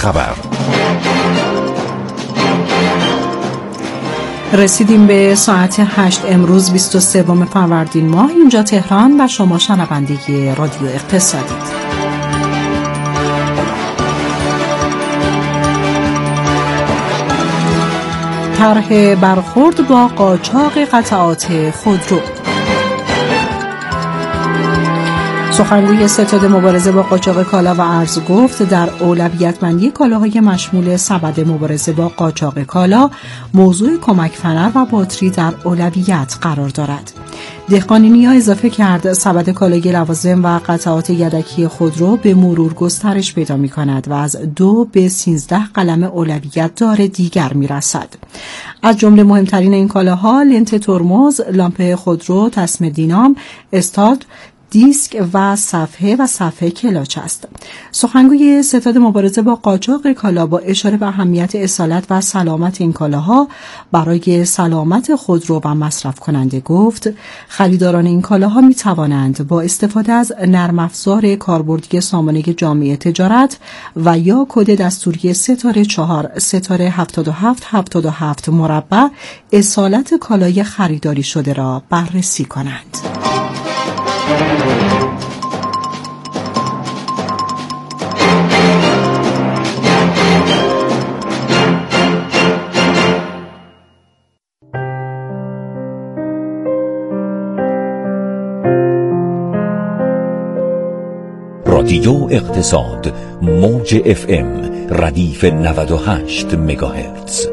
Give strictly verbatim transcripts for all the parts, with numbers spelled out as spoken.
خبر. رسیدیم به ساعت هشت امروز بیست و سوم فروردین ماه. اینجا تهران و شما شنونده رادیو اقتصادید. طرح برخورد با قاچاق قطعات خودرو. سخنگوی ستاد مبارزه با قاچاق کالا و ارز گفت در اولویت‌بندی کالاهای مشمول سبد مبارزه با قاچاق کالا موضوع کمک فنر و باتری در اولویت قرار دارد. دهقانی اضافه کرد سبد کالای لوازم و قطعات یدکی خودرو به مرور گسترش پیدا می کند و از دو به سیزده قلم اولویت دار دیگر می رسد. از جمله مهمترین این کالاها لنت ترمز، لامپ خودرو، تسمه دینام، استارت، دیسک و صفحه و صفحه کلاچ است. سخنگوی ستاد مبارزه با قاچاق کالا با اشاره به اهمیت اصالت و سلامت این کالاها برای سلامت خودرو و مصرف کننده گفت خریداران این کالاها می توانند با استفاده از نرم افزار کاربردی سامانه جامعه تجارت و یا کد دستوری ستاره چهار ستاره هفتاد و هفت هفتاد و هفت مربع اصالت کالای خریداری شده را بررسی کنند. رادیو اقتصاد موج اف ام ردیف نود و هشت مگاهرتز.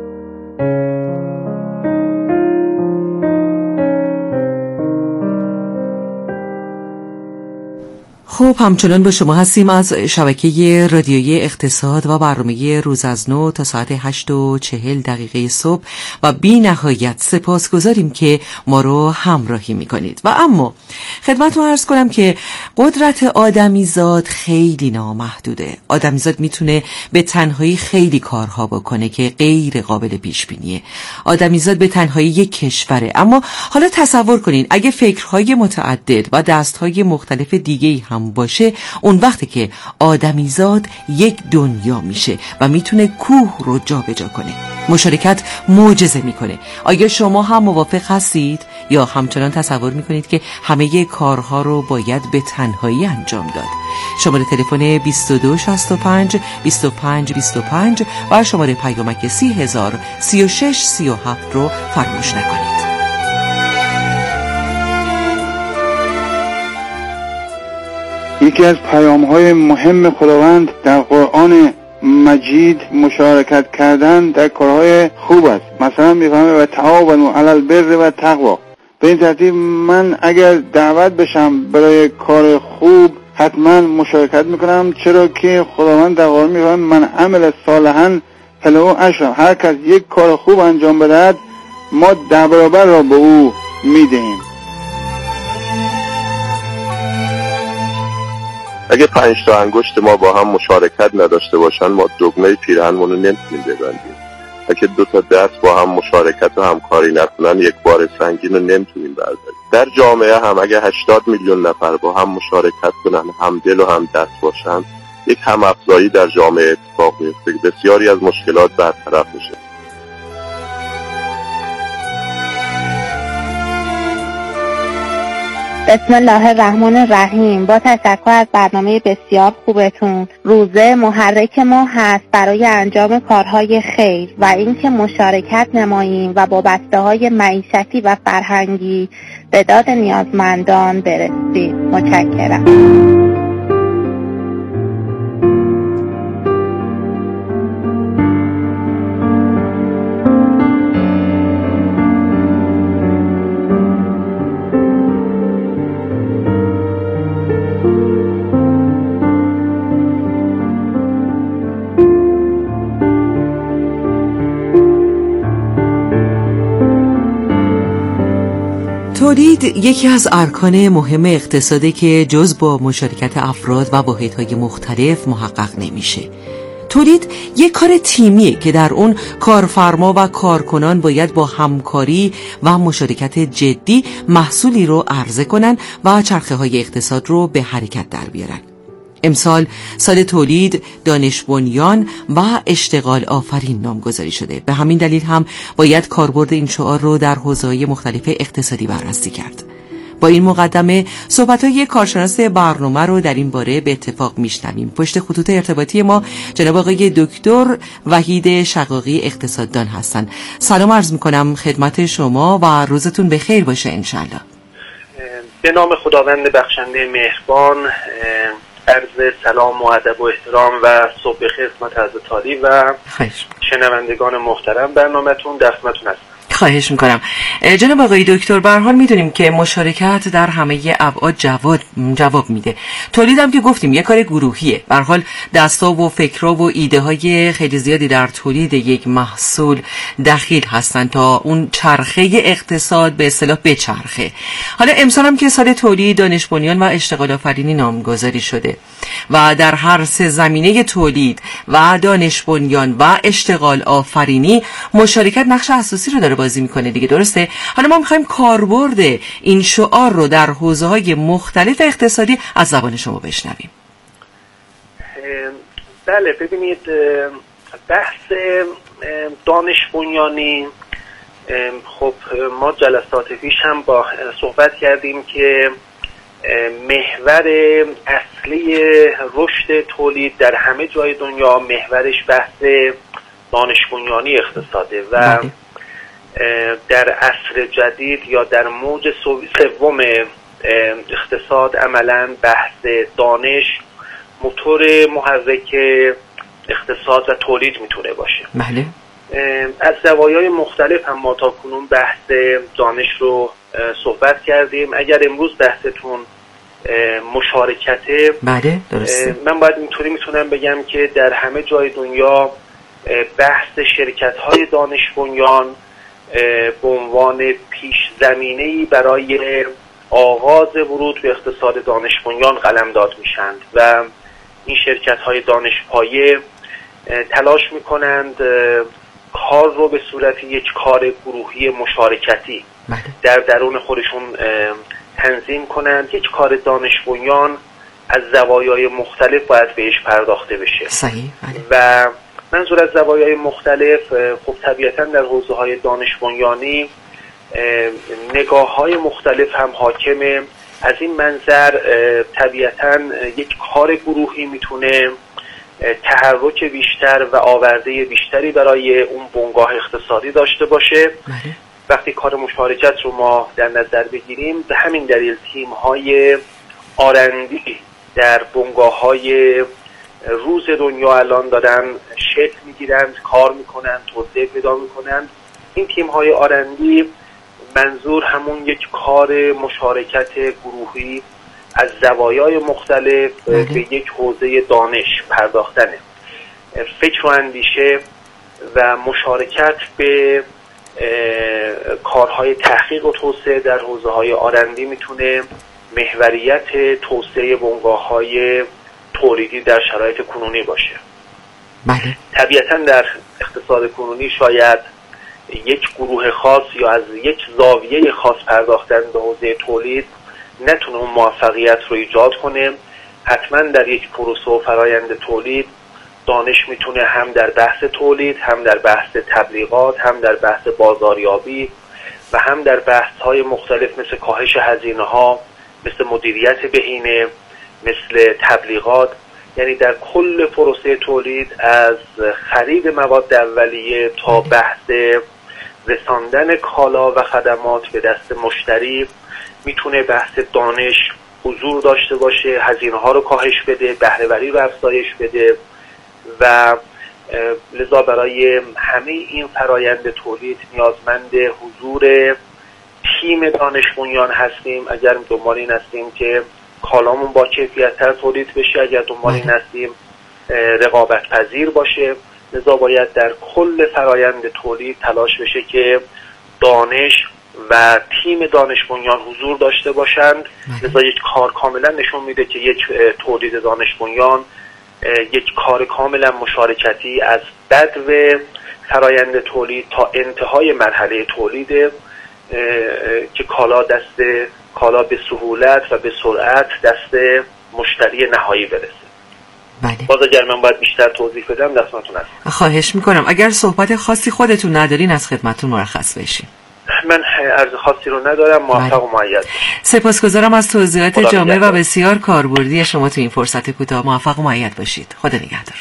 خب همچنان با شما هستیم از شبکه رادیویی اقتصاد و برنامه روز از نو تا ساعت هشت و چهل دقیقه صبح و بی نهایت سپاسگزاریم که ما رو همراهی میکنید. و اما خدمتتون عرض کنم که قدرت آدمیزاد خیلی نامحدوده. آدمیزاد میتونه به تنهایی خیلی کارها بکنه که غیر قابل پیش بینیه. آدمیزاد به تنهایی یک کشوره، اما حالا تصور کنین اگه فکرهای متعدد و دستهای مختلف دیگه هم باشه، اون وقتی که آدمیزاد یک دنیا میشه و میتونه کوه رو جا به جا کنه. مشارکت معجزه میکنه. آیا شما هم موافق هستید یا همچنان تصور میکنید که همه کارها رو باید به تنهایی انجام داد؟ شماره تلفن بیست و دو شصت و پنج بیست و پنج بیست و پنج و شماره پیامک سی هزار سی و شش سی و هفت رو فراموش نکنید. یکی از پیام‌های مهم خداوند در قرآن مجید مشارکت کردن در کارهای خوب است. مثلا میفهمه و تعاونوا علی البر و تقوا. به این ترتیب من اگر دعوت بشم برای کار خوب حتما مشارکت میکنم، چرا که خداوند در قرآن میفهمه من عمل صالحا فله اجر. هر کس یک کار خوب انجام بدهد ما ده برابر را به او میدهیم. اگه پنج تا انگشت ما با هم مشارکت نداشته باشن ما دگمه پیرهنمون رو نمیتونیم ببندیم. اگه دو تا دست با هم مشارکت و همکاری نکنن یک بار سنگین رو نمیتونیم برداریم. در جامعه هم اگه هشتاد میلیون نفر با هم مشارکت کنن، هم دل و هم دست باشن، یک هم افزایی در جامعه اتفاق میفته که بسیاری از مشکلات برطرف میشه. بسم الله الرحمن الرحیم. با تشکر از برنامه بسیار خوبتون. روزه محرک ما هست برای انجام کارهای خیر و اینکه مشارکت نماییم و با بسته‌های معیشتی و فرهنگی به داد نیازمندان برسیم. متشکرم. تولید یکی از ارکان مهم اقتصادی که جز با مشارکت افراد و واحدهای مختلف محقق نمیشه. تولید یک کار تیمیه که در اون کارفرما و کارکنان باید با همکاری و مشارکت جدی محصولی رو عرضه کنن و چرخه های اقتصاد رو به حرکت در بیارن. امسال سال تولید، دانش بنیان و اشتغال آفرین نامگذاری شده. به همین دلیل هم باید کاربرد این شعار رو در حوزه‌های مختلف اقتصادی بررسی کرد. با این مقدمه صحبت‌های کارشناس برنامه رو در این باره به اتفاق میشنویم. پشت خطوط ارتباطی ما جناب آقای دکتر وحید شقاقی اقتصاددان هستند. سلام عرض می‌کنم خدمت شما و روزتون بخیر باشه انشالله. به نام خداوند بخشنده مهربان، عرض سلام و ادب و احترام و صبح بخیر خدمت حضرت عالی و شنوندگان محترم برنامه‌تون در خدمتتون هستم. خواهش میکنم. جناب آقای دکتر، به هر حال میدونیم که مشارکت در همه ابعاد جواب جواب میده. تولیدم که گفتیم یک کار گروهیه. به هر حال دستا و فکرها و ایده های خیلی زیادی در تولید یک محصول دخیل هستن تا اون چرخه اقتصاد به اصطلاح بچرخه. حالا امسال هم که سال تولید، دانش بنیان و اشتغال آفرینی نامگذاری شده و در هر سه زمینه تولید و دانش بنیان و اشتغال آفرینی مشارکت نقش اساسی رو داره بازی میکنه دیگه، درسته؟ حالا ما میخوایم کاربرد این شعار رو در حوزه‌های مختلف اقتصادی از زبان شما بشنویم. بله، ببینید بحث دانش بنیانی، خب ما جلسات پیش هم با صحبت کردیم که محور اصلی رشد تولید در همه جای دنیا محورش بحث دانش بنیانی اقتصاده و در عصر جدید یا در موج سوم اقتصاد عملاً بحث دانش موتور محرک اقتصاد و تولید میتونه باشه. بله. از زوایای مختلف هم ما تا کنون بحث دانش رو صحبت کردیم. اگر امروز بحثتون مشارکته، بله درسته، من باید اینطوری میتونم بگم که در همه جای دنیا بحث شرکت‌های دانش بنیان به عنوان پیش زمینه‌ای برای آغاز ورود به اقتصاد دانش بنیان قلمداد میشند و این شرکت‌های دانش پایه تلاش میکنند کار رو به صورت یک کار گروهی مشارکتی در درون خودشون تنظیم کنند. یک کار دانش بنیان از زوایای مختلف باید بهش پرداخته بشه. صحیح. و منظور از زوایای مختلف، خب طبیعتاً در حوزه‌های دانش بنیانی نگاه‌های مختلف هم حاکمه. از این منظر طبیعتاً یک کار گروهی میتونه تحرک بیشتر و آورده بیشتری برای اون بنگاه اقتصادی داشته باشه. بله. وقتی کار مشارکت رو ما در نظر بگیریم، به همین دلیل تیم‌های آرندی در بنگاه‌های روز دنیا الان دارن شکل میگیرند، کار میکنند، توسعه پیدا میکنند. این تیم‌های آرندی منظور همون یک کار مشارکت گروهی از زوایای مختلف بله. به یک حوزه دانش پرداختنه. فکر و اندیشه و مشارکت به کارهای تحقیق و توسعه در حوزه‌های آرندی میتونه محوریت توسعه بنگاه‌های تولیدی در شرایط کنونی باشه. بله. طبیعتاً در اقتصاد کنونی شاید یک گروه خاص یا از یک زاویه خاص پرداختن به حوزه تولید نتونه اون موفقیت رو ایجاد کنه. حتما در یک پروسه و فرایند تولید دانش میتونه هم در بحث تولید، هم در بحث تبلیغات، هم در بحث بازاریابی و هم در بحث‌های مختلف مثل کاهش هزینه‌ها، مثل مدیریت بهینه، مثل تبلیغات، یعنی در کل پروسه تولید از خرید مواد اولیه تا بحث رساندن کالا و خدمات به دست مشتری میتونه بحث دانش حضور داشته باشه، هزینه ها رو کاهش بده، بهره‌وری رو افزایش بده و لذا برای همه این فرایند تولید نیازمند حضور تیم دانش بنیان هستیم. اگر دنبال این هستیم که کالامون با کیفیت‌تر تولید بشه، اگر دنبال این هستیم رقابت پذیر باشه، لذا باید در کل فرایند تولید تلاش بشه که دانش و تیم دانش بنیان حضور داشته باشند. لذا یک کار کاملا نشون میده که یک تولید دانش بنیان یک کار کاملا مشارکتی از بدو فرایند تولید تا انتهای مرحله تولید که کالا دست کالا به سهولت و به سرعت دست مشتری نهایی برسه. بله. باز اگر من باید بیشتر توضیح بدم دستتون هست. خواهش میکنم. اگر صحبت خاصی خودتون ندارین از خدمتتون مرخص بشیم. من عرض خاصی رو ندارم. موفق و مؤید. سپاسگزارم از توضیحات جامع و بسیار کاربردی شما تو این فرصت کوتاه. موفق و مؤید باشید. خدا نگهدار.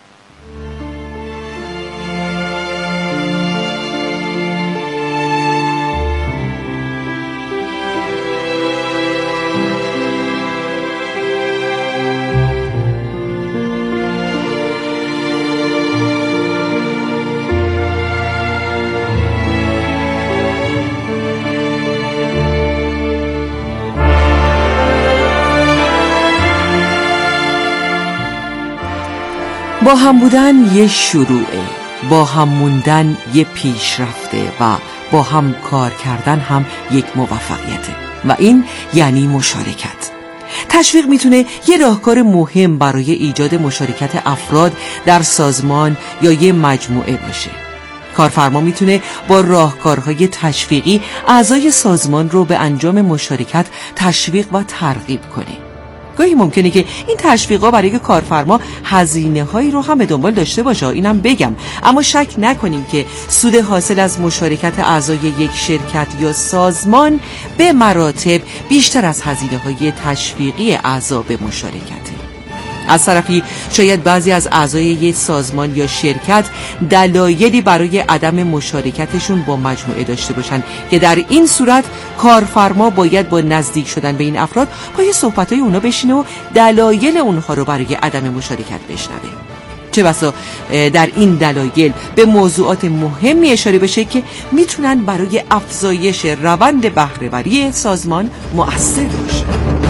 با هم بودن یه شروعه، با هم موندن یه پیشرفته و با هم کار کردن هم یک موفقیته و این یعنی مشارکت. تشویق میتونه یه راهکار مهم برای ایجاد مشارکت افراد در سازمان یا یه مجموعه باشه. کارفرما میتونه با راهکارهای تشویقی اعضای سازمان رو به انجام مشارکت تشویق و ترغیب کنه. گاهی ممکنه که این تشویقا برای کارفرما هزینه هایی رو هم به دنبال داشته باشه، اینم بگم، اما شک نکنیم که سود حاصل از مشارکت اعضای یک شرکت یا سازمان به مراتب بیشتر از هزینه های تشویقی اعضا به مشارکته. از طرفی شاید بعضی از اعضای یک سازمان یا شرکت دلایلی برای عدم مشارکتشون با مجموعه داشته باشن که در این صورت کارفرما باید با نزدیک شدن به این افراد پای صحبت‌های اونا بشینه و دلایل اونها رو برای عدم مشارکت بشنوه. چه بسا در این دلایل به موضوعات مهمی اشاره بشه که میتونن برای افزایش روند بهره‌وری سازمان مؤثر باشه.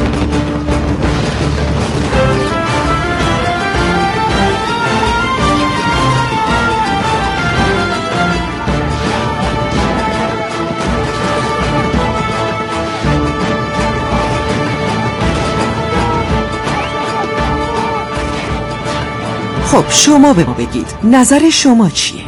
خب شما به ما بگید نظر شما چیه؟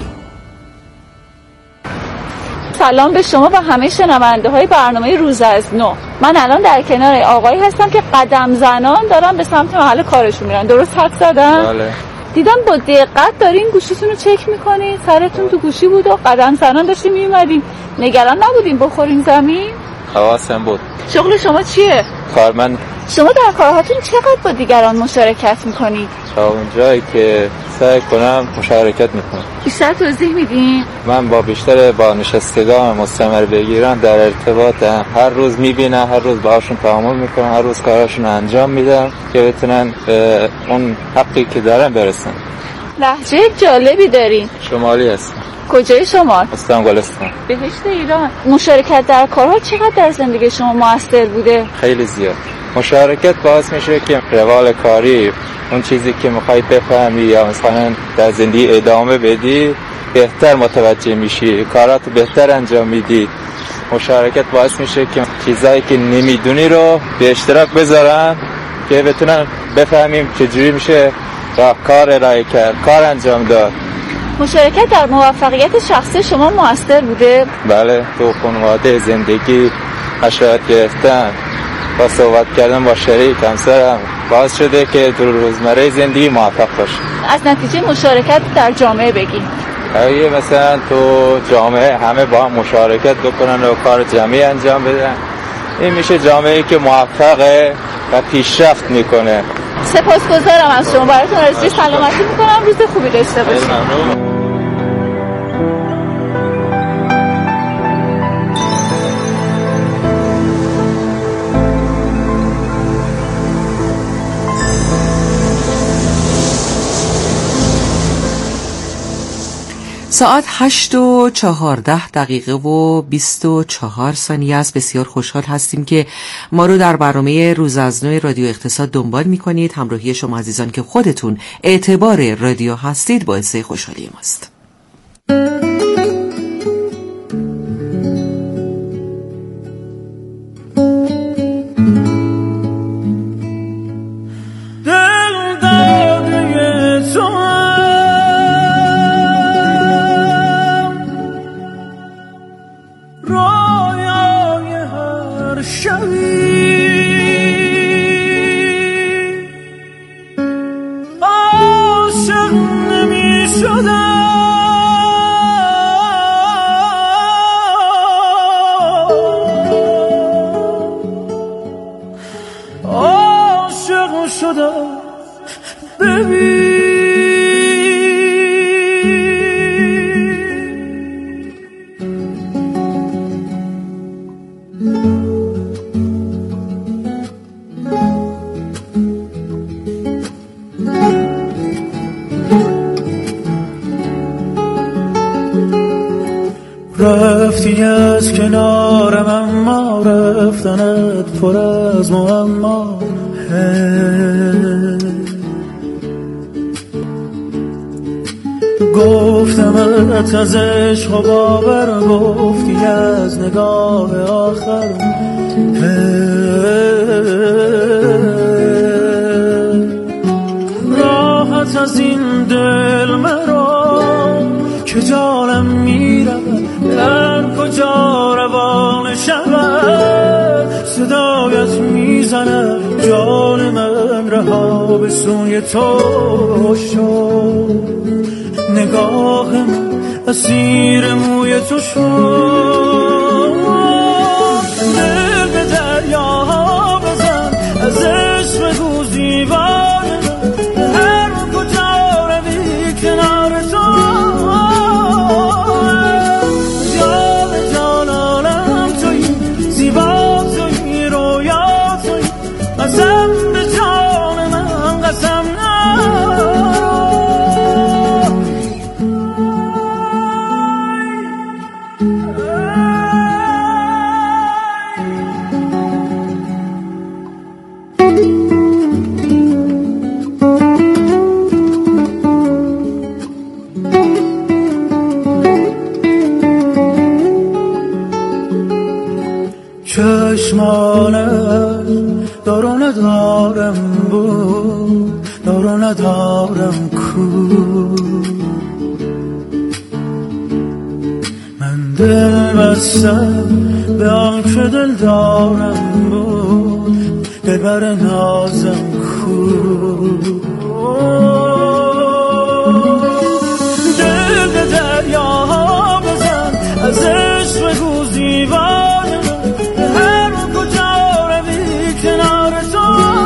سلام به شما و همه شنونده های برنامه روز از نو. من الان در کنار آقایی هستم که قدم زنان دارن به سمت محل کارشون میرن. درست حد زدم؟ بله. دیدم با دقت دارین گوشیتون رو چک میکنین. سرتون تو گوشی بود و قدم زنان داشتین میومدین. نگران نبودین بخورین زمین؟ حواسم بود. شغل شما چیه؟ کارمند. شما در کارهاتون چقدر با دیگران مشارکت میکنید؟ تا اونجایی که سعی کنم مشارکت میکنم. بیشتر توضیح میدین؟ من با بیشتر با نشستگان مستمر بگیرن در ارتباطم. هر روز میبینم، هر روز باهاشون تعامل میکنم، هر روز کاراشون انجام میدم که بتونن به اون حقی که دارن برسن. لهجه جالبی دارین. شمالی هستم. کجای شمال؟ استان گلستان. بهشت ایران. مشارکت در کارها چقدر در زندگی شما موثر بوده؟ خیلی زیاد. مشارکت باعث میشه که روال کاری، اون چیزی که میخوای بفهمی یا مثلا در زندگی ادامه بدی بهتر متوجه میشی، کاراتو بهتر انجام میدی. مشارکت باعث میشه که چیزایی که نمیدونی رو به اشتراک بذارن که بتونن بفهمیم چجوری میشه راه کار ارائه کرد، کار انجام داد. مشارکت در موفقیت شخصی شما موثر بوده؟ بله، تو خانواده زندگی مشورت گرفتن، با صحبت کردن با شریک همسرم باعث شده که در روزمره زندگی موفق باشه. از نتیجه مشارکت در جامعه بگی. اگه مثلا تو جامعه همه با هم مشارکت بکنن و کار جمعی انجام بدن، این میشه جامعه‌ای که موفقه و پیشرفت میکنه. سپاسگزارم از شما. براتون آرزوی سلامتی میکنم. روز خوبی داشته باشید. ممنون. ساعت هشت و چهارده دقیقه و بیست و چهار ثانیه است. بسیار خوشحال هستیم که ما رو در برنامه روز از نو رادیو اقتصاد دنبال می کنید. همراهی شما عزیزان که خودتون اعتبار رادیو هستید باعث خوشحالی ماست. Oh رفتی از کنارم اما رفتنت پر از معما. گفتمت از عشق و باور، گفتی از نگاه آخر. راحت از این دل مرا که جانم میرود، در کجا روان شود. صدایت میزند جان من، رها به سوی تو شد. نگاه من اسیر موی تو شد. دل به دریاها بزن، از عشق بگو زیبای من، هر کجا روی کنار تو. جان جان عالم تویی، زیبا تویی، رویا تویی. قسم به جان من، قسم نه. چشمانت دار و ندارم بود، دار و ندارم کو. من دل بستم به آن که دل دارم بود، دلبر نازم کو. دل به دریاها بزن، از عشق بگو زیبای من، هر کجا روی کنار تو.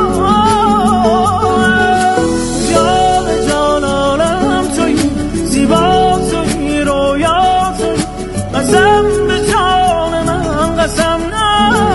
جان جان عالم تویی، زیبا تویی، رویا تویی. قسم به جان من، قسم نه.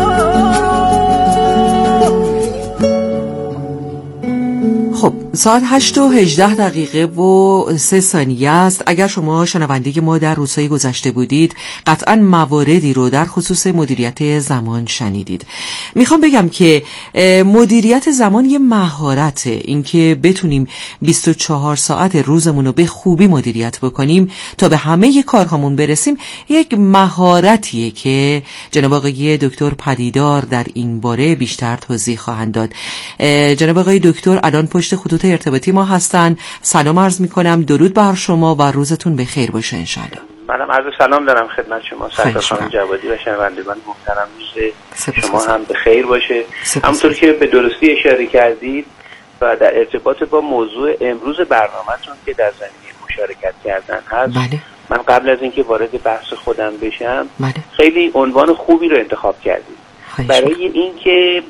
خب ساعت هشت و هجده دقیقه و سه ثانیه است. اگر شما شنونده ما در روزهای گذشته بودید قطعا مواردی رو در خصوص مدیریت زمان شنیدید. میخوام بگم که مدیریت زمان یه مهارته، اینکه بتونیم بیست و چهار ساعت روزمون رو به خوبی مدیریت بکنیم تا به همه کارهامون برسیم یک مهارتیه که جناب آقای دکتر پدیدار در این باره بیشتر توضیح خواهند داد. جناب آقای دکتر الان پشت خطوط ارتباطی ما هستن. سلام عرض میکنم، درود بر شما و روزتون بخیر باشه انشالله. منم عرض سلام دارم خدمت شما سرکار خانم جوادی و شنوندگان محترم. روز شما هم به خیر باشه. همونطور که به درستی اشاره کردید و در ارتباط با موضوع امروز برنامه‌تون که در زمینه مشارکت کردن هست، بله. من قبل از اینکه وارد بحث خودم بشم، بله. خیلی عنوان خوبی رو انتخاب کردید برای اینکه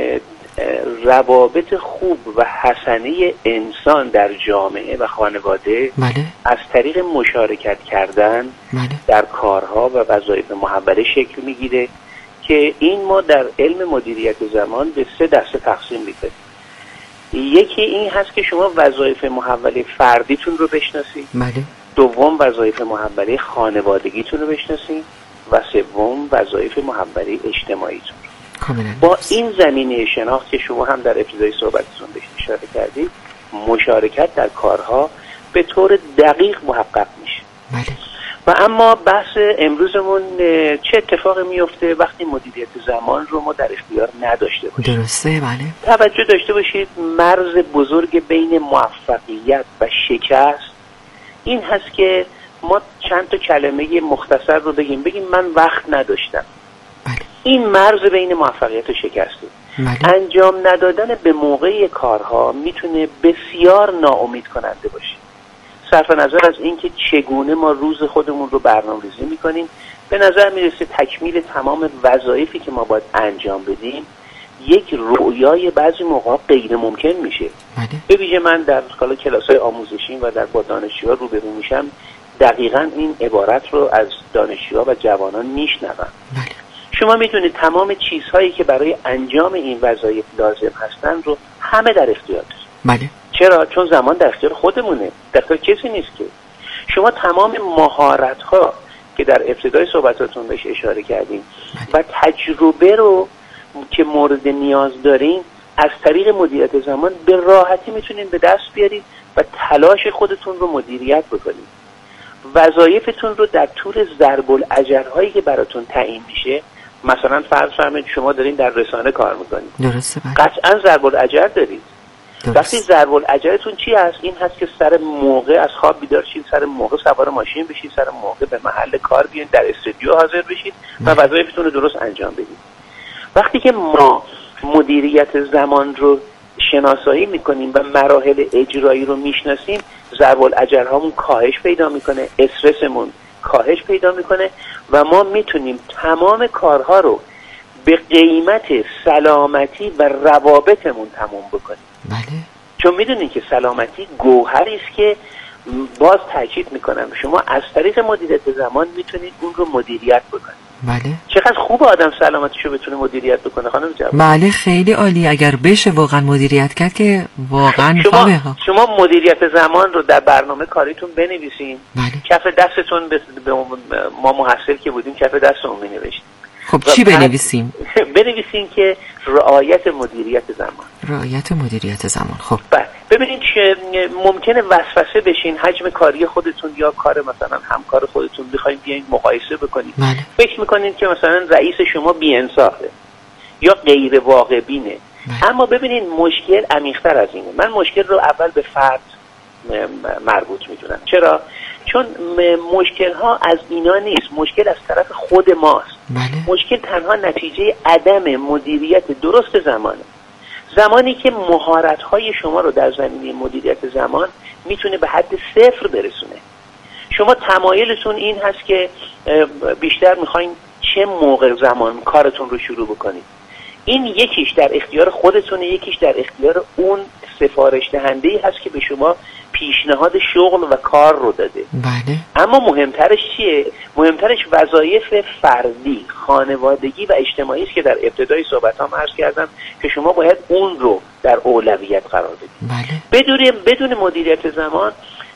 روابط خوب و حسنه انسان در جامعه و خانواده، بله. از طریق مشارکت کردن، بله. در کارها و وظایف محوله شکل میگیره که این ما در علم مدیریت زمان به سه دسته تقسیم میکنیم. یکی این هست که شما وظایف محوله فردیتون رو بشناسید، بله. دوم وظایف محوله خانوادگیتون رو بشناسید و سوم وظایف محوله اجتماعیتون. با این زمینه شناخت که شما هم در ابتدای صحبتتون بهش اشاره کردید، مشارکت در کارها به طور دقیق محقق میشه. بله. و اما بحث امروزمون چه اتفاقی میفته وقتی مدیریت زمان رو ما در اختیار نداشته باشیم؟ درسته، بله. توجه داشته باشید مرز بزرگ بین موفقیت و شکست این هست که ما چند تا کلمه مختصر رو بگیم بگیم من وقت نداشتم. بله. این مرز بین موفقیت و شکسته. بله. انجام ندادن به موقع کارها میتونه بسیار ناامید کننده باشه. صرف نظر از اینکه چگونه ما روز خودمون رو برنامه‌ریزی میکنیم، به نظر میرسه تکمیل تمام وظایفی که ما باید انجام بدیم یک رویای بعضی موقع غیر ممکن میشه. بله. به ویژه من در حالا کلاس‌های آموزشی و در با دانشجوها روبرو میشم، دقیقاً این عبارت رو از دانشجوها و جوانان میشنوم. بله. شما میتونید تمام چیزهایی که برای انجام این وظایف لازم هستن رو همه در اختیار دارید. بله. چرا؟ چون زمان در اختیار خودمونه، در اختیار کسی نیست که. شما تمام مهارت‌ها که در ابتدای صحبتاتون بهش اشاره کردیم و تجربه رو که مورد نیاز دارین از طریق مدیریت زمان به راحتی میتونین به دست بیارید و تلاش خودتون رو مدیریت بکنید. وظایفتون رو در طول ضرب الاجرهایی که براتون تعیین میشه، مثلا فرض فرمایید شما دارین در رسانه کار میکنید، درسته بله. قطعا ضرب الاجر دارید. وقتی ضرب الاجرتون چی هست؟ این هست که سر موقع از خواب بیدار شید، سر موقع سوار ماشین بشید، سر موقع به محل کار بیاین، در استودیو حاضر بشید و وظایفتون رو درست انجام بدید. وقتی که ما مدیریت زمان رو شناسایی میکنیم و مراحل اجرایی رو میشناسیم، ضرب الاجرهامون کاهش پیدا میکنه، استرسمون کاهش پیدا میکنه و ما میتونیم تمام کارها رو به قیمت سلامتی و روابطمون تموم بکنیم. بله. چون میدونین که سلامتی گوهری است که باز تاکید میکنم شما از طریق مدیریت زمان میتونید اون رو مدیریت بکنید. بله. چقدر خوب آدم سلامتیشو بتونه مدیریت بکنه خانم جواد. بله خیلی عالی. اگر بشه واقعا مدیریت کرد که واقعا شما ها. شما مدیریت زمان رو در برنامه کاریتون بنویسین. بله. کف دستتون به ما محصل که بودیم کف دستمون مینوشتیم. خب چی بنویسیم؟ بنویسین که رعایت مدیریت زمان. رعایت مدیریت زمان. خب بله. ببینید که ممکنه وسوسه بشین، حجم کاری خودتون یا کار مثلا همکار خودتون بخواید بیاین مقایسه بکنید. بله. فکر میکنین که مثلا رئیس شما بی‌انصافه یا غیر واقع بینه. بله. اما ببینید مشکل عمیق‌تر از اینه. من مشکل رو اول به فرد مربوط میدونم. چرا؟ چون مشکل ها از اینا نیست، مشکل از طرف خود ماست. بله. مشکل تنها نتیجه عدم مدیریت درست زمانه. زمانی که مهارت های شما رو در زمینه مدیریت زمان میتونه به حد صفر برسونه. شما تمایلتون این هست که بیشتر میخواین چه موقع زمان کارتون رو شروع بکنید. این یکیش در اختیار خودتونه، یکیش در اختیار اون سفارش دهنده‌ای هست که به شما پیشنهاد شغل و کار رو داده. بله. اما مهمترش چیه؟ مهمترش وظایف فردی، خانوادگی و اجتماعی است که در ابتدای صحبتام عرض کردم که شما باید اون رو در اولویت قرار بدید. بله. بدون بدون مدیریت زمان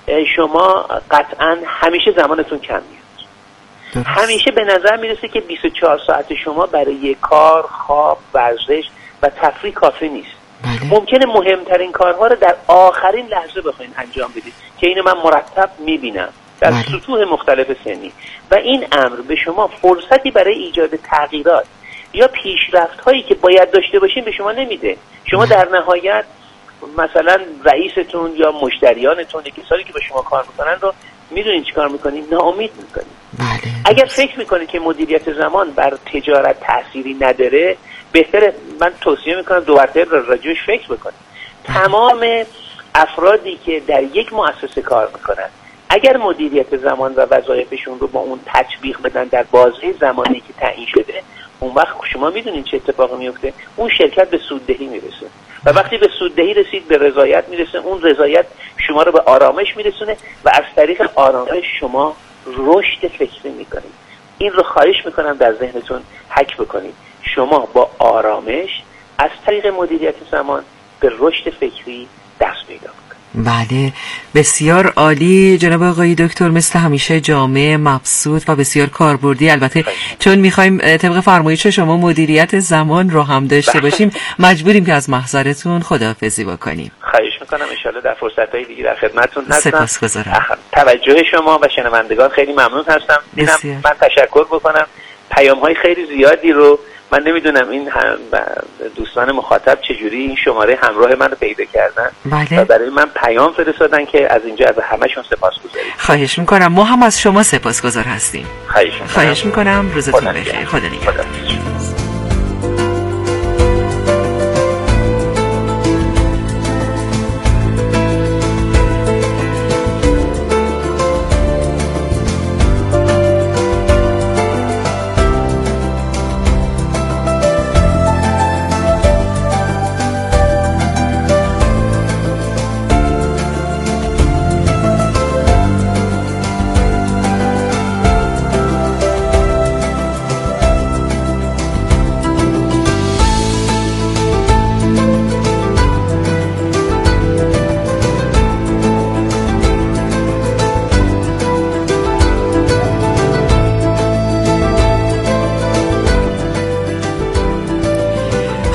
شما قطعاً همیشه زمانتون کم میاد. درست. همیشه به نظر میرسه که بیست و چهار ساعت شما برای کار، خواب، ورزش و تفریح کافی نیست. بله. ممکنه مهمترین کارها رو در آخرین لحظه بخواین انجام بدید که اینو من مرتب میبینم در بله. سطوح مختلف سنی و این امر به شما فرصتی برای ایجاد تغییرات یا پیشرفت هایی که باید داشته باشین به شما نمیده. شما بله. در نهایت مثلا رئیستون یا مشتریانتون یا کسانی که با شما کار میکنن رو میدونین چی کار میکنین؟ ناامید میکنین. بله. اگر فکر میکنین که مدیریت زمان بر تجارت تأثیری نداره، بهتره من توصیه میکنم دو مرتبه راجعش فکر بکنید. تمام افرادی که در یک مؤسسه کار میکنن اگر مدیریت زمان و وظایفشون رو با اون تطبیق بدن در بازه زمانی که تعیین شده، اون وقت شما میدونین چه اتفاقی میفته؟ اون شرکت به سوددهی میرسه و وقتی به سوددهی رسید به رضایت میرسه. اون رضایت شما رو به آرامش میرسونه و از طریق آرامش شما رشد فکری میکنید. این رو خواهش میکنم در ذهنتون حک بکنید. شما با آرامش از طریق مدیریت زمان به رشد فکری دست پیدا کنید. بله بسیار عالی جناب آقای دکتر، مثل همیشه جامع، مبسوط و بسیار کاربردی. البته چون میخوایم طبق فرمایش شما مدیریت زمان رو هم داشته باشیم مجبوریم که از محضرتون خداحافظی بکنیم. خواهش میکنم ان شاءالله در فرصت‌های دیگه در خدمتتون هستم. سپاسگزارم. توجه شما و شنوندگان خیلی ممنون هستم. من تشکر بکنم. پیام‌های خیلی زیادی رو من نمیدونم این دوستان مخاطب چجوری این شماره همراه من رو پیدا کردن. بله. و برای من پیام فرستادن که از اینجا از همشون سپاسگزاریم. خواهش میکنم. ما هم از شما سپاسگزار هستیم. خواهش میکنم. خواهش میکنم. روزتون بخیر. خدا نگهدار.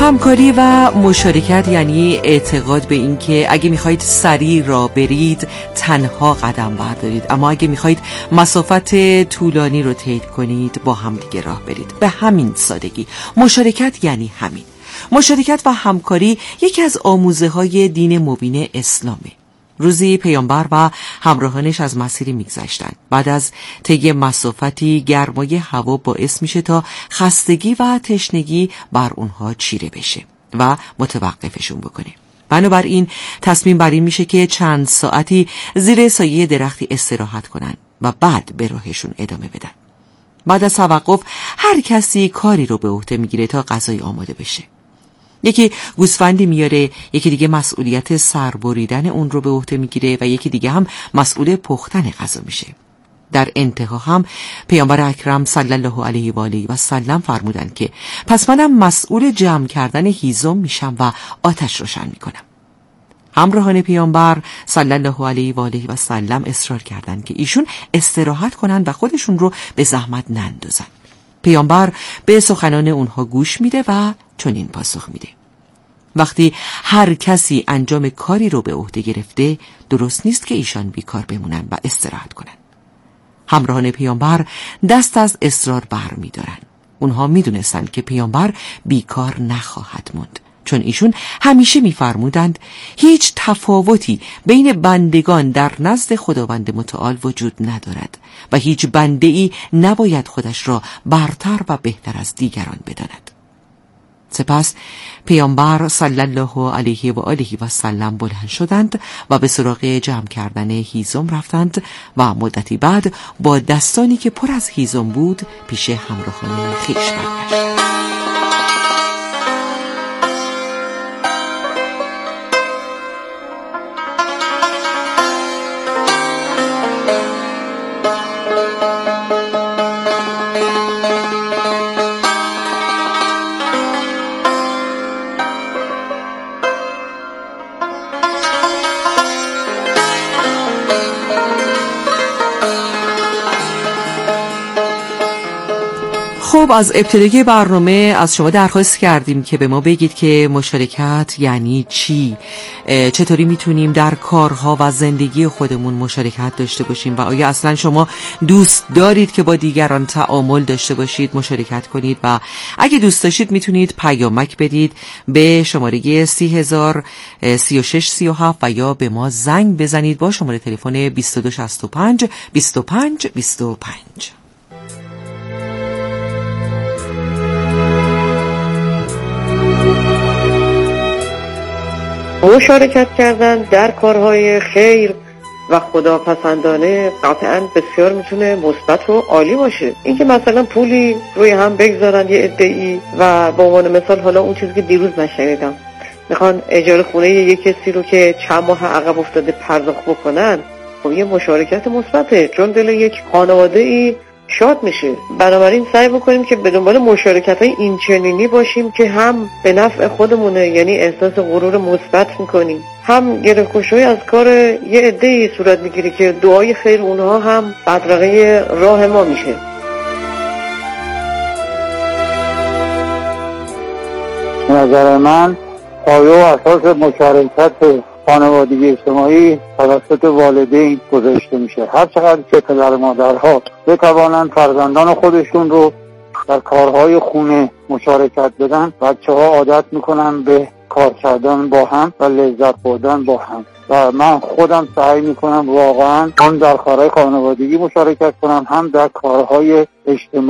همکاری و مشارکت یعنی اعتقاد به این که اگه میخواید سریع راه برید تنها قدم بردارید، اما اگه میخواید مسافت طولانی رو طی کنید با هم دیگه راه برید. به همین سادگی مشارکت یعنی همین. مشارکت و همکاری یکی از آموزه های دین مبین اسلامه. روزی پیامبر و همراهانش از مسیری میگذشتند. بعد از طی مسافتی گرمای هوا باعث میشه تا خستگی و تشنگی بر اونها چیره بشه و متوقفشون بکنه. بنابراین تصمیم بر این میشه که چند ساعتی زیر سایه درختی استراحت کنن و بعد به راهشون ادامه بدن. بعد از توقف هر کسی کاری رو به عهده میگیره تا غذای آماده بشه. یکی گوسفندی میاره، یکی دیگه مسئولیت سربریدن اون رو به عهده میگیره و یکی دیگه هم مسئول پختن غذا میشه. در انتها هم پیامبر اکرم صلی الله علیه و آله و سلم فرمودند که پس منم مسئول جمع کردن هیزم میشم و آتش روشن میکنم. همراهان پیامبر صلی الله علیه و آله و سلم اصرار کردند که ایشون استراحت کنن و خودشون رو به زحمت نندازن. پیامبر به سخنان اونها گوش میده و چنین پاسخ میده: وقتی هر کسی انجام کاری رو به عهده گرفته، درست نیست که ایشان بیکار بمونن و استراحت کنن. همراهان پیامبر دست از اصرار بر میدارن. اونها میدونستند که پیامبر بیکار نخواهد موند، چون ایشون همیشه میفرمودند هیچ تفاوتی بین بندگان در نزد خداوند متعال وجود ندارد و هیچ بنده‌ای نباید خودش را برتر و بهتر از دیگران بداند. سپس پیامبر صلی الله علیه و آله و سلم بلند شدند و به سراغ جمع کردن هیزم رفتند و مدتی بعد با دستانی که پر از هیزم بود پیش همراهان خویش برگشت. خب از ابتدای برنامه از شما درخواست کردیم که به ما بگید که مشارکت یعنی چی؟ چطوری میتونیم در کارها و زندگی خودمون مشارکت داشته باشیم و آیا اصلا شما دوست دارید که با دیگران تعامل داشته باشید، مشارکت کنید؟ و اگه دوست داشتید میتونید پیامک بدید به شماره سی هزار سی و شش سی و هفت و یا به ما زنگ بزنید با شماره تلفن بیست و دو شصت و پنج بیست و پنج بیست و پنج. مشارکت کردن در کارهای خیر و خداپسندانه قطعاً بسیار میتونه مثبت و عالی باشه. اینکه مثلا پولی روی هم بگذارن یه عده‌ای و به عنوان مثال حالا اون چیزی که دیروز نشنیدم میخوان اجاره خونه یه کسی رو که چند ماه عقب افتاده پرداخت بکنن، خب یه مشارکت مثبته، چون دل یک خانواده‌ای شاد میشه. بنابراین سعی بکنیم که به دنبال مشارکت‌های این چنینی باشیم که هم به نفع خودمونه، یعنی احساس غرور مثبت میکنیم، هم گره‌گشایی از کار یه عده‌ای صورت میگیره که دعای خیر اونها هم بدرقه راه ما میشه. نظر من پایه و اساس مشارکت خانوادگی اجتماعی توسط والدین گذاشته میشه. هر چقدر که پدر مادرها بتوانند فرزندان خودشون رو در کارهای خونه مشارکت بدن، بچه‌ها عادت میکنن به کار کردن با هم و لذت بردن با هم. و من خودم سعی میکنم واقعا هم در کارهای خانوادگی مشارکت کنم، هم در کارهای اجتماعی.